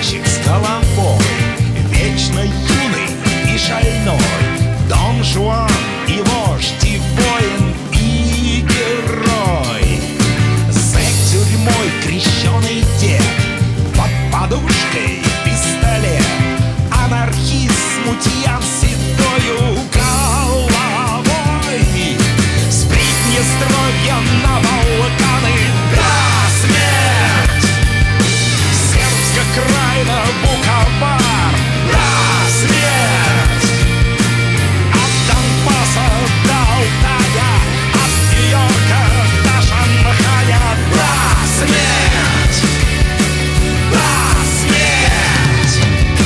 мальчик с головой, вечно юный и шальной, Дон Жуан и вождь, и воин, и герой. Зэк тюрьмой крещеный дед, под подушкой пистолет, анархист, смутьян с седою головой, сплетни строгие на Балканы. Да, смерть! Сербская крайна, Буковар. Да, смерть! От Донбасса до Алтая, от Нью-Йорка до Шанхая. Да, смерть! Да, смерть!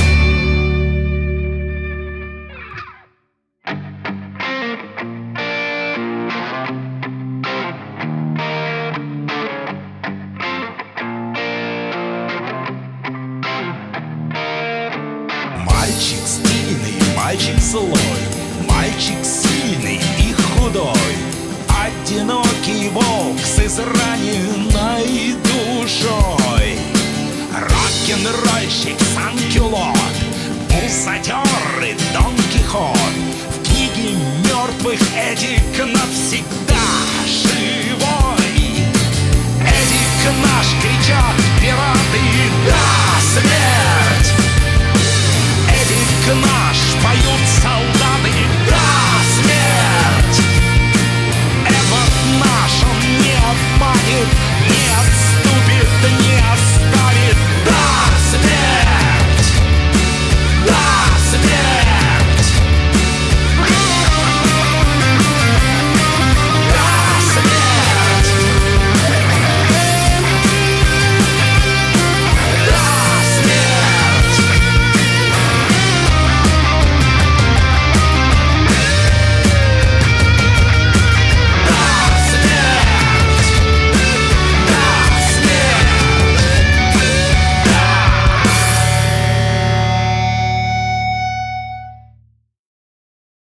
Мальчик стильный, мальчик злой, мальчик сильный и худой, одинокий волк с израненной душой, рок-н-рольщик Сан-Кюлот, бузатеры Дон Кихот, в книге мертвых Эдик навсегда.